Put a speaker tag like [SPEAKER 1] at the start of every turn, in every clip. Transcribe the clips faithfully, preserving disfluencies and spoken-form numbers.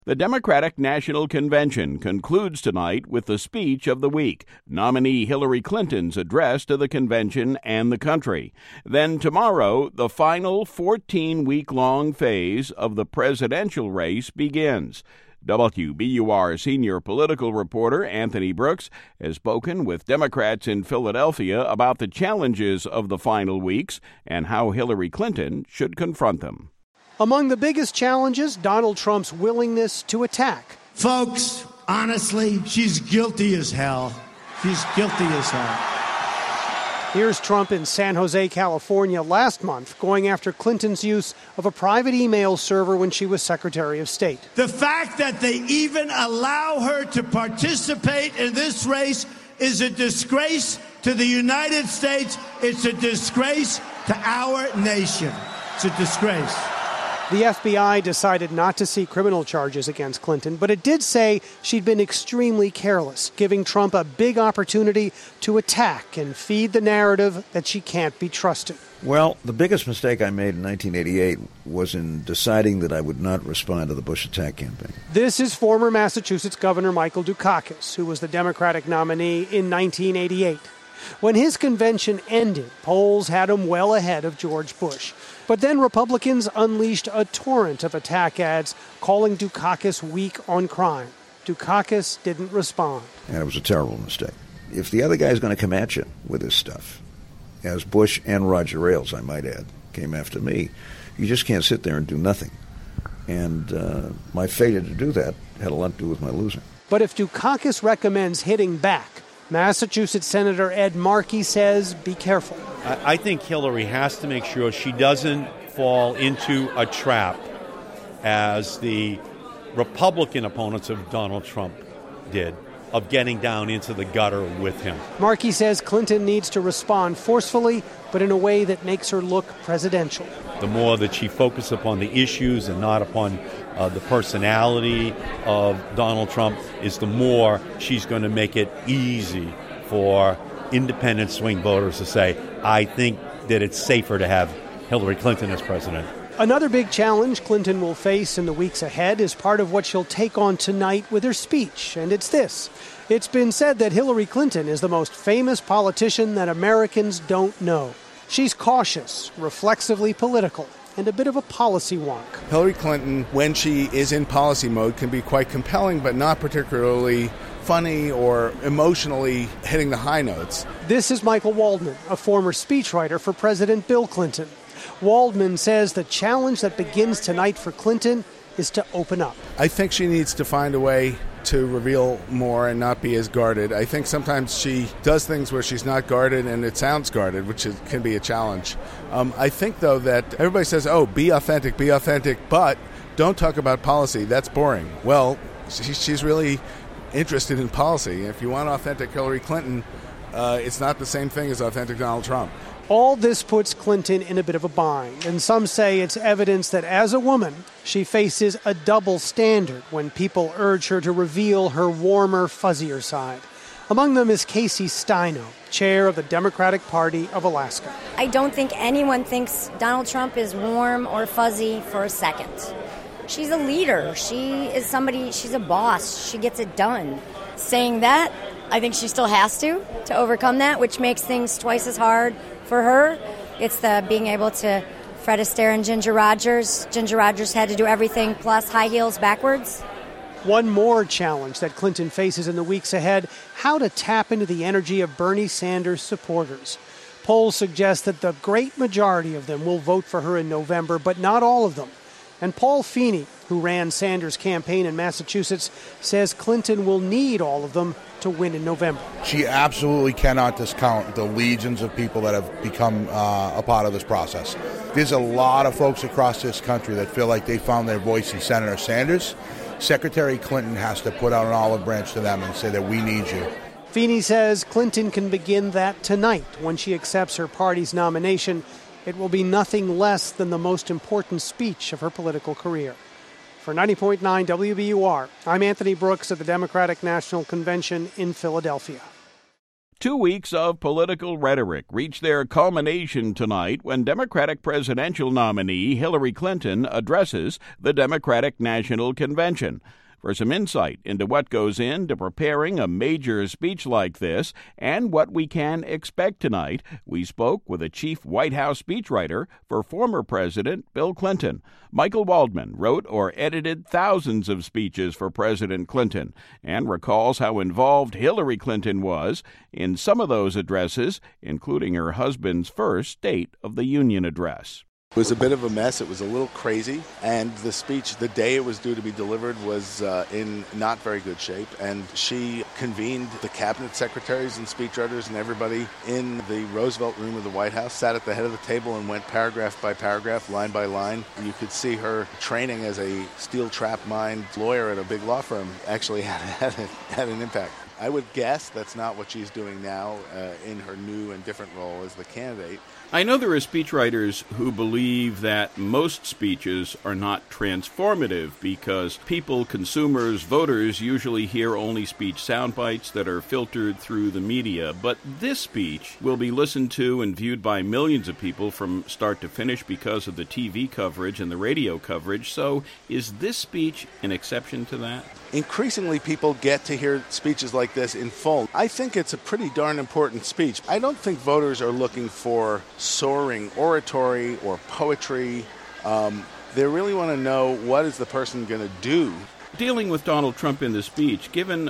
[SPEAKER 1] The Democratic National Convention concludes tonight with the speech of the week, nominee Hillary Clinton's address to the convention and the country. Then tomorrow, the final fourteen-week-long phase of the presidential race begins. W B U R senior political reporter Anthony Brooks has spoken with Democrats in Philadelphia about the challenges of the final weeks and how Hillary Clinton should confront them.
[SPEAKER 2] Among the biggest challenges, Donald Trump's willingness to attack.
[SPEAKER 3] Folks, honestly, she's guilty as hell. She's guilty as hell.
[SPEAKER 2] Here's Trump in San Jose, California last month, going after Clinton's use of a private email server when she was Secretary of State.
[SPEAKER 3] The fact that they even allow her to participate in this race is a disgrace to the United States. It's a disgrace to our nation. It's a disgrace.
[SPEAKER 2] The F B I decided not to seek criminal charges against Clinton, but it did say she'd been extremely careless, giving Trump a big opportunity to attack and feed the narrative that she can't be trusted.
[SPEAKER 4] Well, the biggest mistake I made in nineteen eighty-eight was in deciding that I would not respond to the Bush attack campaign.
[SPEAKER 2] This is former Massachusetts Governor Michael Dukakis, who was the Democratic nominee in nineteen eighty-eight. When his convention ended, polls had him well ahead of George Bush. But then Republicans unleashed a torrent of attack ads calling Dukakis weak on crime. Dukakis didn't respond.
[SPEAKER 4] And it was a terrible mistake. If the other guy's going to come at you with this stuff, as Bush and Roger Ailes, I might add, came after me, you just can't sit there and do nothing. And uh, my failure to do that had a lot to do with my losing.
[SPEAKER 2] But if Dukakis recommends hitting back, Massachusetts Senator Ed Markey says, be careful.
[SPEAKER 5] I think Hillary has to make sure she doesn't fall into a trap as the Republican opponents of Donald Trump did, of getting down into the gutter with him.
[SPEAKER 2] Markey says Clinton needs to respond forcefully, but in a way that makes her look presidential.
[SPEAKER 5] The more that she focuses upon the issues and not upon uh, the personality of Donald Trump, is the more she's going to make it easy for independent swing voters to say, I think that it's safer to have Hillary Clinton as president.
[SPEAKER 2] Another big challenge Clinton will face in the weeks ahead is part of what she'll take on tonight with her speech, and it's this. It's been said that Hillary Clinton is the most famous politician that Americans don't know. She's cautious, reflexively political, and a bit of a policy wonk.
[SPEAKER 6] Hillary Clinton, when she is in policy mode, can be quite compelling, but not particularly funny or emotionally hitting the high notes.
[SPEAKER 2] This is Michael Waldman, a former speechwriter for President Bill Clinton. Waldman says the challenge that begins tonight for Clinton is to open up.
[SPEAKER 6] I think she needs to find a way to reveal more and not be as guarded. I think sometimes she does things where she's not guarded and it sounds guarded, which is, can be a challenge. Um, I think, though, that everybody says, oh, be authentic, be authentic, but don't talk about policy. That's boring. Well, she, she's really interested in policy. If you want authentic Hillary Clinton, uh, it's not the same thing as authentic Donald Trump.
[SPEAKER 2] All this puts Clinton in a bit of a bind, and some say it's evidence that as a woman, she faces a double standard when people urge her to reveal her warmer, fuzzier side. Among them is Casey Steino, chair of the Democratic Party of Alaska.
[SPEAKER 7] I don't think anyone thinks Donald Trump is warm or fuzzy for a second. She's a leader. She is somebody, she's a boss. She gets it done. Saying that, I think she still has to, to overcome that, which makes things twice as hard for her. It's the being able to Fred Astaire and Ginger Rogers. Ginger Rogers had to do everything plus high heels backwards.
[SPEAKER 2] One more challenge that Clinton faces in the weeks ahead, how to tap into the energy of Bernie Sanders supporters. Polls suggest that the great majority of them will vote for her in November, but not all of them. And Paul Feeney, who ran Sanders' campaign in Massachusetts, says Clinton will need all of them to win in November.
[SPEAKER 8] She absolutely cannot discount the legions of people that have become uh, a part of this process. There's a lot of folks across this country that feel like they found their voice in Senator Sanders. Secretary Clinton has to put out an olive branch to them and say that we need you.
[SPEAKER 2] Feeney says Clinton can begin that tonight when she accepts her party's nomination. It will be nothing less than the most important speech of her political career. For ninety point nine W B U R, I'm Anthony Brooks at the Democratic National Convention in Philadelphia.
[SPEAKER 1] Two weeks of political rhetoric reached their culmination tonight when Democratic presidential nominee Hillary Clinton addresses the Democratic National Convention. For some insight into what goes into preparing a major speech like this and what we can expect tonight, we spoke with a chief White House speechwriter for former President Bill Clinton. Michael Waldman wrote or edited thousands of speeches for President Clinton and recalls how involved Hillary Clinton was in some of those addresses, including her husband's first State of the Union address.
[SPEAKER 6] It was a bit of a mess. It was a little crazy. And the speech, the day it was due to be delivered, was uh, in not very good shape. And she convened the cabinet secretaries and speechwriters and everybody in the Roosevelt room of the White House, sat at the head of the table and went paragraph by paragraph, line by line. You could see her training as a steel-trap mind lawyer at a big law firm actually had, had, had an impact. I would guess that's not what she's doing now uh, in her new and different role as the candidate.
[SPEAKER 1] I know there are speechwriters who believe that most speeches are not transformative because people, consumers, voters usually hear only speech sound bites that are filtered through the media. But this speech will be listened to and viewed by millions of people from start to finish because of the T V coverage and the radio coverage. So is this speech an exception to that?
[SPEAKER 6] Increasingly, people get to hear speeches like this in full. I think it's a pretty darn important speech. I don't think voters are looking for soaring oratory or poetry. Um, they really want to know, what is the person going to do?
[SPEAKER 1] Dealing with Donald Trump in the speech, given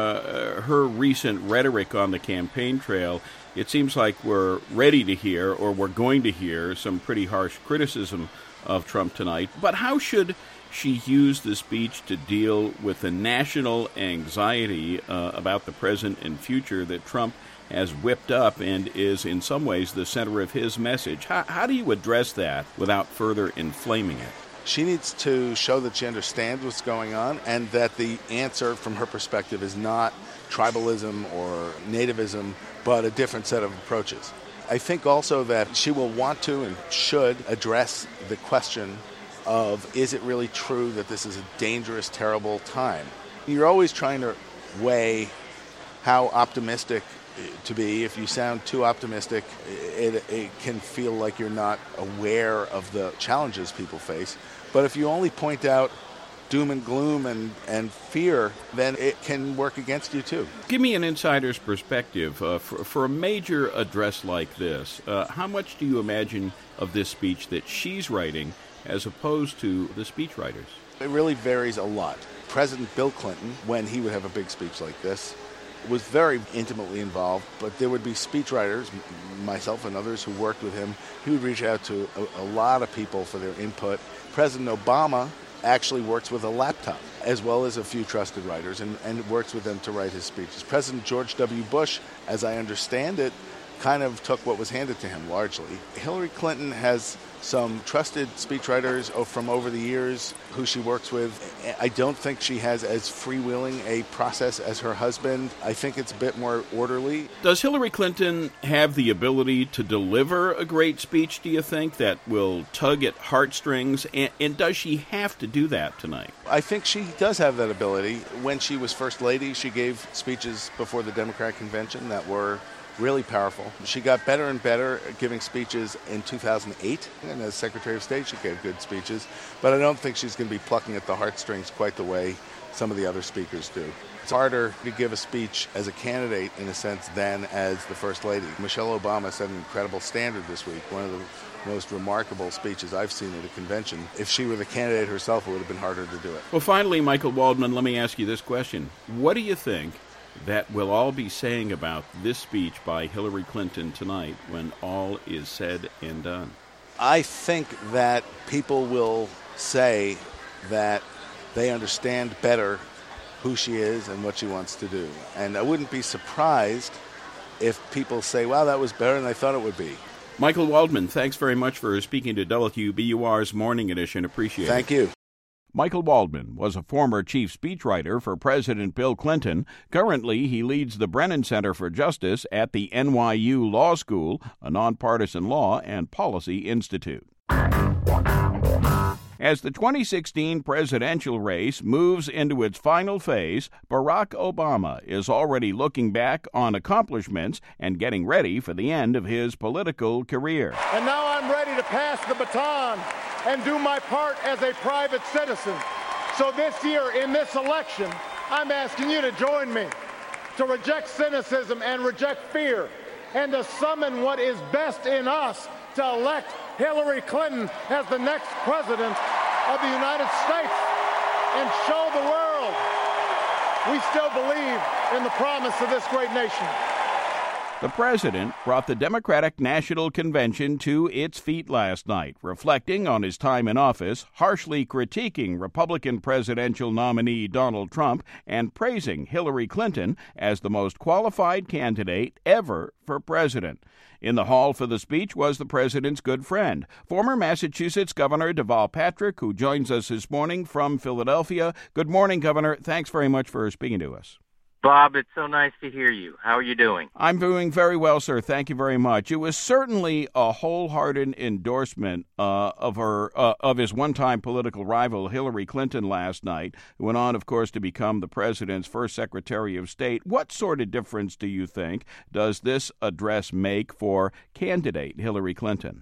[SPEAKER 1] uh, her recent rhetoric on the campaign trail, it seems like we're ready to hear, or we're going to hear, some pretty harsh criticism of Trump tonight. But how should she use the speech to deal with the national anxiety uh, about the present and future that Trump has whipped up and is in some ways the center of his message? How, how do you address that without further inflaming it?
[SPEAKER 6] She needs to show that she understands what's going on and that the answer from her perspective is not tribalism or nativism, but a different set of approaches. I think also that she will want to and should address the question of, is it really true that this is a dangerous, terrible time? You're always trying to weigh how optimistic to be. If you sound too optimistic, it, it can feel like you're not aware of the challenges people face. But if you only point out doom and gloom and, and fear, then it can work against you too.
[SPEAKER 1] Give me an insider's perspective. Uh, for, for a major address like this, uh, how much do you imagine of this speech that she's writing as opposed to the speechwriters?
[SPEAKER 6] It really varies a lot. President Bill Clinton, when he would have a big speech like this, was very intimately involved, but there would be speechwriters, myself and others who worked with him. He would reach out to a, a lot of people for their input. President Obama actually works with a laptop, as well as a few trusted writers, and, and works with them to write his speeches. President George W. Bush, as I understand it, kind of took what was handed to him largely. Hillary Clinton has some trusted speechwriters from over the years who she works with. I don't think she has as freewheeling a process as her husband. I think it's a bit more orderly.
[SPEAKER 1] Does Hillary Clinton have the ability to deliver a great speech, do you think, that will tug at heartstrings? And, and does she have to do that tonight?
[SPEAKER 6] I think she does have that ability. When she was First Lady, she gave speeches before the Democratic Convention that were really powerful. She got better and better at giving speeches in two thousand eight, and as Secretary of State she gave good speeches, but I don't think she's going to be plucking at the heartstrings quite the way some of the other speakers do. It's harder to give a speech as a candidate, in a sense, than as the First Lady. Michelle Obama set an incredible standard this week, one of the most remarkable speeches I've seen at a convention. If she were the candidate herself, it would have been harder to do it.
[SPEAKER 1] Well, finally, Michael Waldman, let me ask you this question. What do you think that we'll all be saying about this speech by Hillary Clinton tonight when all is said and done?
[SPEAKER 6] I think that people will say that they understand better who she is and what she wants to do. And I wouldn't be surprised if people say, wow, that was better than I thought it would be.
[SPEAKER 1] Michael Waldman, thanks very much for speaking to W B U R's Morning Edition. Appreciate it.
[SPEAKER 6] Thank you.
[SPEAKER 1] Michael Waldman was a former chief speechwriter for President Bill Clinton. Currently, he leads the Brennan Center for Justice at the N Y U Law School, a nonpartisan law and policy institute. As the twenty sixteen presidential race moves into its final phase, Barack Obama is already looking back on accomplishments and getting ready for the end of his political career.
[SPEAKER 9] And now I'm ready to pass the baton and do my part as a private citizen. So this year, in this election, I'm asking you to join me, to reject cynicism and reject fear, and to summon what is best in us to elect Hillary Clinton as the next president of the United States and show the world we still believe in the promise of this great nation.
[SPEAKER 1] The president brought the Democratic National Convention to its feet last night, reflecting on his time in office, harshly critiquing Republican presidential nominee Donald Trump, and praising Hillary Clinton as the most qualified candidate ever for president. In the hall for the speech was the president's good friend, former Massachusetts Governor Deval Patrick, who joins us this morning from Philadelphia. Good morning, Governor. Thanks very much for speaking to us.
[SPEAKER 10] Bob, it's so nice to hear you. How are you doing?
[SPEAKER 1] I'm doing very well, sir. Thank you very much. It was certainly a wholehearted endorsement uh, of her uh, of his one-time political rival, Hillary Clinton, last night, who went on, of course, to become the president's first Secretary of State. What sort of difference do you think does this address make for candidate Hillary Clinton?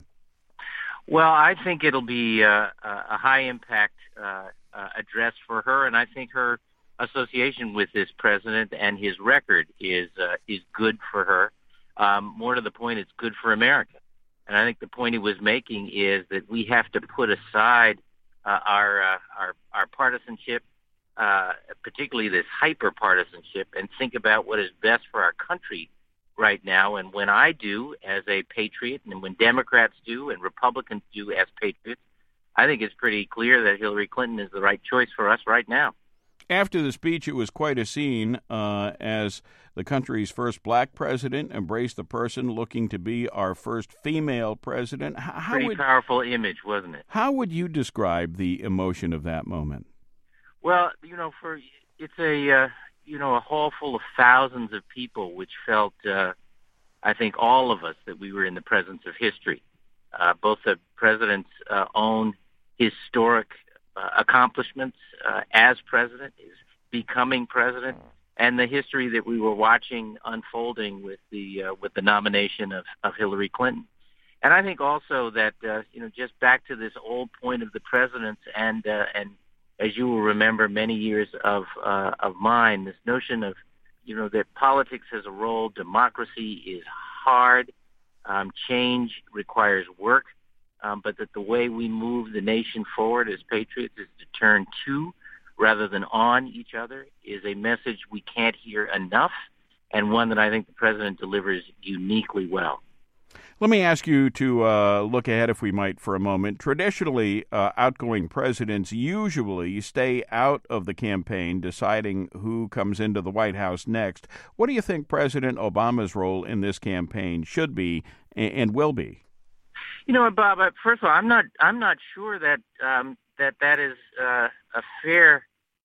[SPEAKER 10] Well, I think it'll be uh, a high-impact uh, uh, address for her, and I think her association with this president and his record is uh, is good for her. Um, more to the point, it's good for America. And I think the point he was making is that we have to put aside uh, our, uh, our our partisanship, uh, particularly this hyper-partisanship, and think about what is best for our country right now. And when I do as a patriot, and when Democrats do and Republicans do as patriots, I think it's pretty clear that Hillary Clinton is the right choice for us right now.
[SPEAKER 1] After the speech, it was quite a scene uh, as the country's first black president embraced the person looking to be our first female president. How
[SPEAKER 10] Pretty
[SPEAKER 1] would,
[SPEAKER 10] powerful image, wasn't it?
[SPEAKER 1] How would you describe the emotion of that moment?
[SPEAKER 10] Well, you know, for it's a uh, you know a hall full of thousands of people, which felt, uh, I think, all of us that we were in the presence of history. Uh, both the president's uh, own historic Uh, accomplishments uh, as president, is becoming president, and the history that we were watching unfolding with the uh, with the nomination of, of Hillary Clinton. And I think also that uh, you know just back to this old point of the presidents, and uh, and as you will remember, many years of uh, of mine, this notion of you know that politics has a role, democracy is hard, um, change requires work. Um, but that the way we move the nation forward as patriots is to turn to rather than on each other is a message we can't hear enough, and one that I think the president delivers uniquely well.
[SPEAKER 1] Let me ask you to uh, look ahead, if we might, for a moment. Traditionally, uh, outgoing presidents usually stay out of the campaign, deciding who comes into the White House next. What do you think President Obama's role in this campaign should be and will be?
[SPEAKER 10] You know, Bob. First of all, I'm not. I'm not sure that um, that that is uh, a fair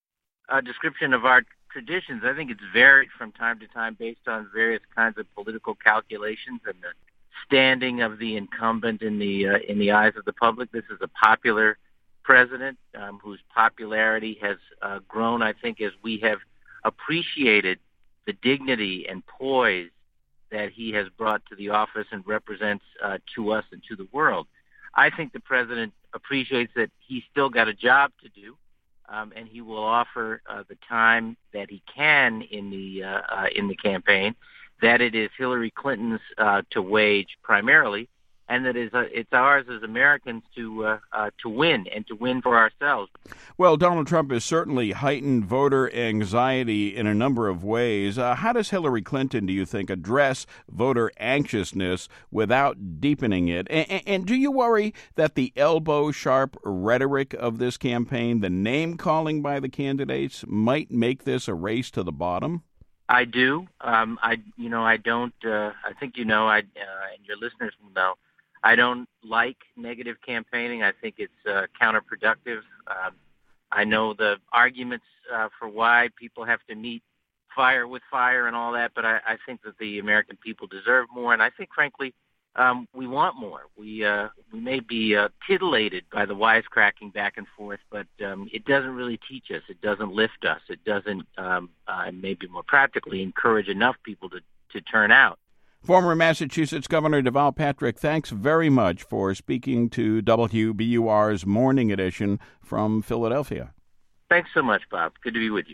[SPEAKER 10] uh, description of our traditions. I think it's varied from time to time based on various kinds of political calculations and the standing of the incumbent in the uh, in the eyes of the public. This is a popular president um, whose popularity has uh, grown, I think, as we have appreciated the dignity and poise that he has brought to the office and represents uh, to us and to the world. I think the president appreciates that he's still got a job to do, um, and he will offer uh, the time that he can in the uh, uh, in the campaign, that it is Hillary Clinton's uh, to wage primarily, and that is, uh, it's ours as Americans to uh, uh, to win and to win for ourselves.
[SPEAKER 1] Well, Donald Trump has certainly heightened voter anxiety in a number of ways. Uh, how does Hillary Clinton, do you think, address voter anxiousness without deepening it? And, and do you worry that the elbow-sharp rhetoric of this campaign, the name-calling by the candidates, might make this a race to the bottom?
[SPEAKER 10] I do. Um, I, you know, I don't. Uh, I think you know. I uh, and your listeners will know. I don't like negative campaigning. I think it's uh, counterproductive. Um, I know the arguments uh, for why people have to meet fire with fire and all that, but I, I think that the American people deserve more. And I think, frankly, um, we want more. We uh, we may be uh, titillated by the wisecracking back and forth, but um, it doesn't really teach us. It doesn't lift us. It doesn't, um, uh, maybe more practically, encourage enough people to, to turn out.
[SPEAKER 1] Former Massachusetts Governor Deval Patrick, thanks very much for speaking to W B U R's Morning Edition from Philadelphia.
[SPEAKER 10] Thanks so much, Bob. Good to be with you.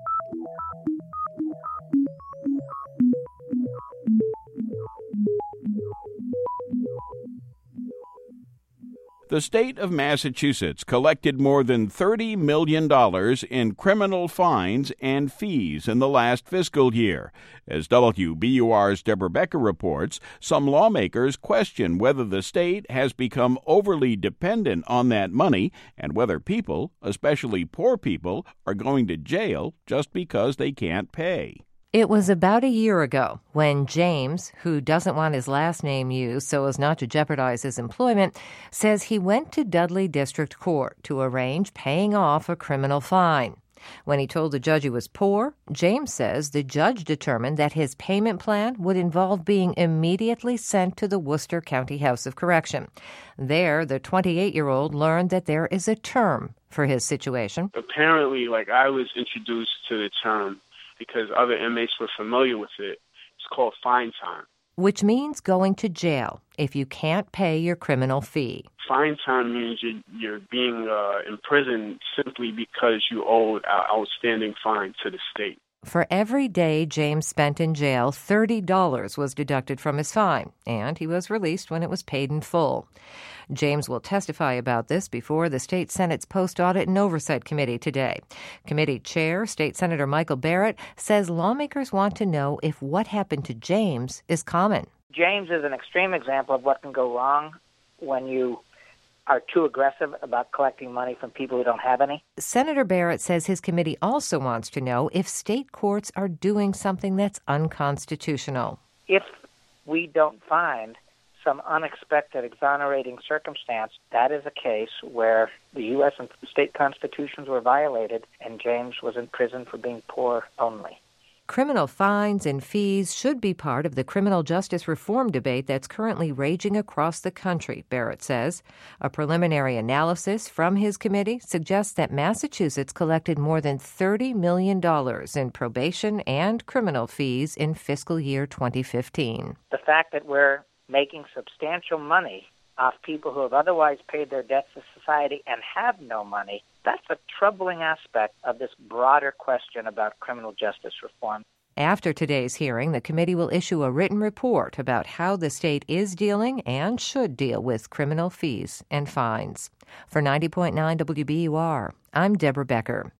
[SPEAKER 1] The state of Massachusetts collected more than thirty million dollars in criminal fines and fees in the last fiscal year. As W B U R's Deborah Becker reports, some lawmakers question whether the state has become overly dependent on that money and whether people, especially poor people, are going to jail just because they can't pay.
[SPEAKER 11] It was about a year ago when James, who doesn't want his last name used so as not to jeopardize his employment, says he went to Dudley District Court to arrange paying off a criminal fine. When he told the judge he was poor, James says the judge determined that his payment plan would involve being immediately sent to the Worcester County House of Correction. There, the twenty-eight-year-old learned that there is a term for his situation.
[SPEAKER 12] Apparently, like, I was introduced to the term because other inmates were familiar with it. It's called fine time.
[SPEAKER 11] Which means going to jail if you can't pay your criminal fee.
[SPEAKER 12] Fine time means you're, you're being uh, imprisoned simply because you owe an outstanding fine to the state.
[SPEAKER 11] For every day James spent in jail, thirty dollars was deducted from his fine, and he was released when it was paid in full. James will testify about this before the State Senate's Post-Audit and Oversight Committee today. Committee Chair, State Senator Michael Barrett, says lawmakers want to know if what happened to James is common.
[SPEAKER 13] James is an extreme example of what can go wrong when you are too aggressive about collecting money from people who don't have any.
[SPEAKER 11] Senator Barrett says his committee also wants to know if state courts are doing something that's unconstitutional.
[SPEAKER 13] If we don't find some unexpected exonerating circumstance, that is a case where the U S and state constitutions were violated and James was in prison for being poor only.
[SPEAKER 11] Criminal fines and fees should be part of the criminal justice reform debate that's currently raging across the country, Barrett says. A preliminary analysis from his committee suggests that Massachusetts collected more than thirty million dollars in probation and criminal fees in fiscal year twenty fifteen.
[SPEAKER 13] The fact that we're making substantial money off people who have otherwise paid their debts to society and have no money, that's a troubling aspect of this broader question about criminal justice reform.
[SPEAKER 11] After today's hearing, the committee will issue a written report about how the state is dealing and should deal with criminal fees and fines. For ninety point nine W B U R, I'm Deborah Becker.